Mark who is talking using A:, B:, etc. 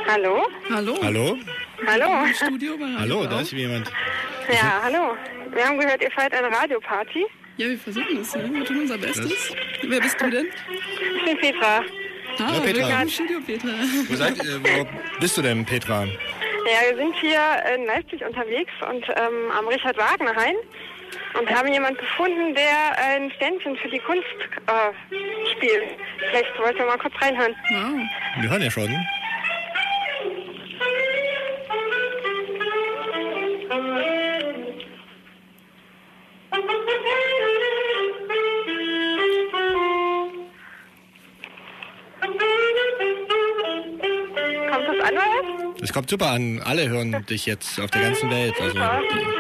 A: Hallo?
B: Hallo?
C: Hallo?
A: Hallo?
B: Im Studio bei Radio
C: Hallo, da
B: Blau.
C: ist jemand.
A: Ja, hallo. Wir haben gehört, ihr feiert eine Radioparty.
B: Ja, wir versuchen es. Ja. Wir tun unser Bestes. Wer bist du denn?
A: Ich bin Petra.
C: Ja, Petra.
B: Willkommen im Studio, Petra.
C: Wo bist du denn, Petra?
A: Ja, wir sind hier in Leipzig unterwegs und am Richard-Wagner-Hain und haben jemanden gefunden, der ein Ständchen für die Kunst spielt. Vielleicht wollt ihr mal kurz reinhören.
B: Wow.
C: Wir hören ja schon.
A: Kommt das an, oder?
C: Das kommt super an. Alle hören dich jetzt auf der ganzen Welt. Also,